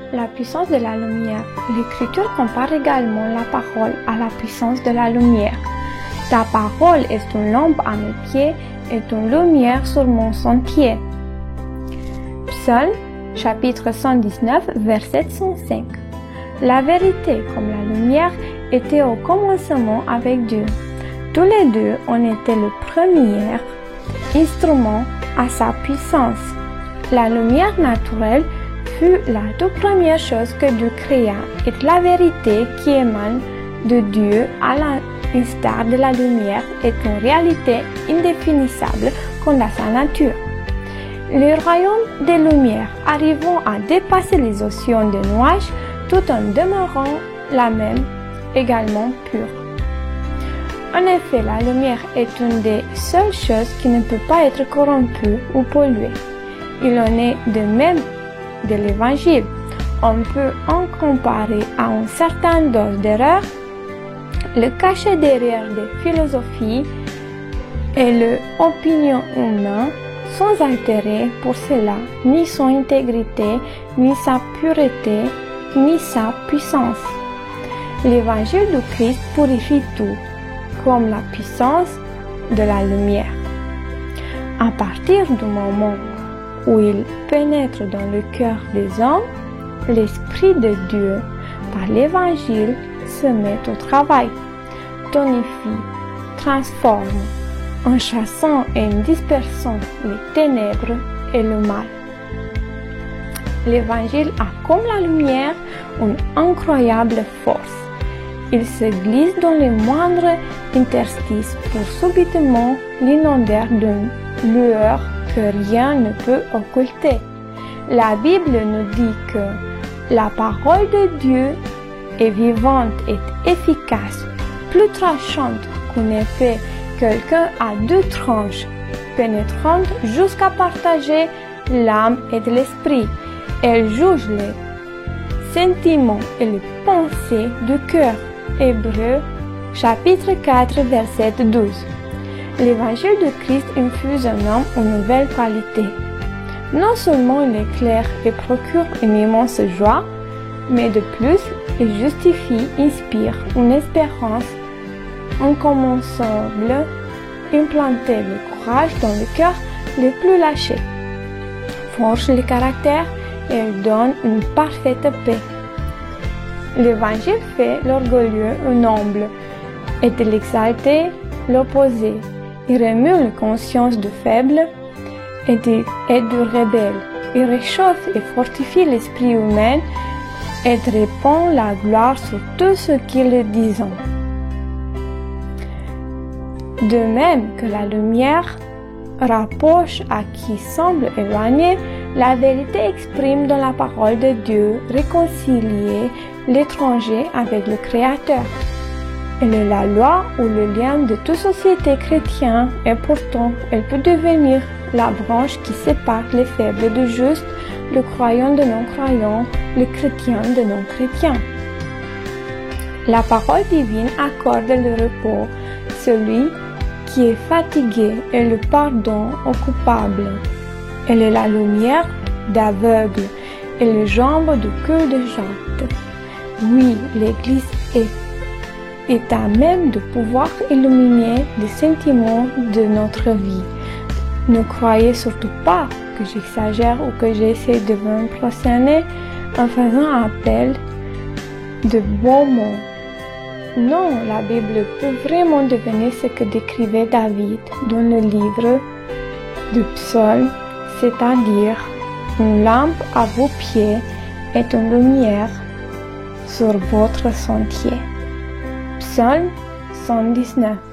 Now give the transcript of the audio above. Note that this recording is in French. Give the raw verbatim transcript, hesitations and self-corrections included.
La puissance de la lumière. L'Écriture compare également la parole à la puissance de la lumière. Ta parole est une lampe à mes pieds et une lumière sur mon sentier. Psaume, chapitre cent dix-neuf, verset cent cinq. La vérité, comme la lumière, était au commencement avec Dieu. Tous les deux ont été le premier instrument à sa puissance. La lumière naturelle fut la toute première chose que Dieu créa et la vérité qui émane de Dieu à l'instar de la lumière est une réalité indéfinissable quant à sa nature. Le royaume des lumières arrivant à dépasser les océans de nuages tout en demeurant la même, également pure. En effet, la lumière est une des seules choses qui ne peut pas être corrompue ou polluée. Il en est de même de l'Évangile. On peut en comparer à une certaine dose d'erreur, le cacher derrière des philosophies et l'opinion humaine sans intérêt pour cela, ni son intégrité, ni sa pureté, ni sa puissance. L'Évangile du Christ purifie tout, comme la puissance de la lumière. À partir du moment où il pénètre dans le cœur des hommes, l'Esprit de Dieu, par l'Évangile, se met au travail, tonifie, transforme, en chassant et en dispersant les ténèbres et le mal. L'Évangile a comme la lumière une incroyable force. Il se glisse dans les moindres interstices pour subitement l'inonder d'une lueur que rien ne peut occulter. La Bible nous dit que la parole de Dieu est vivante et efficace, plus tranchante qu'une épée, quelqu'un à deux tranches, pénétrante jusqu'à partager l'âme et l'esprit. Elle juge les sentiments et les pensées du cœur. Hébreux, chapitre quatre, verset douze. L'évangile de Christ infuse en homme une nouvelle qualité. Non seulement il éclaire et procure une immense joie, mais de plus, il justifie, inspire une espérance incommensurable, implanter le courage dans le cœur les plus lâchés, forge le caractère et donne une parfaite paix. L'Évangile fait l'orgueilleux un humble et de l'exalté l'opposé. Il remue la conscience du faible et du, et du rebelle. Il réchauffe et fortifie l'esprit humain et répand la gloire sur tous ceux qui le disent. De même que la lumière rapproche à qui semble éloigné, la vérité exprime dans la parole de Dieu réconcilier l'étranger avec le Créateur. Elle est la loi ou le lien de toute société chrétienne et pourtant elle peut devenir la branche qui sépare les faibles du juste, le croyant de non-croyant, le chrétien de non-chrétien. La parole divine accorde le repos, celui qui est fatigué et le pardon au coupable. Elle est la lumière d'aveugle et les jambes du cœur de Jacques. Oui, l'Église est, est à même de pouvoir illuminer les sentiments de notre vie. Ne croyez surtout pas que j'exagère ou que j'essaie de vous impressionner en faisant appel de bons mots. Non, la Bible peut vraiment devenir ce que décrivait David dans le livre du Psaume, c'est-à-dire une lampe à vos pieds et une lumière sur votre sentier. Psaume cent dix-neuf.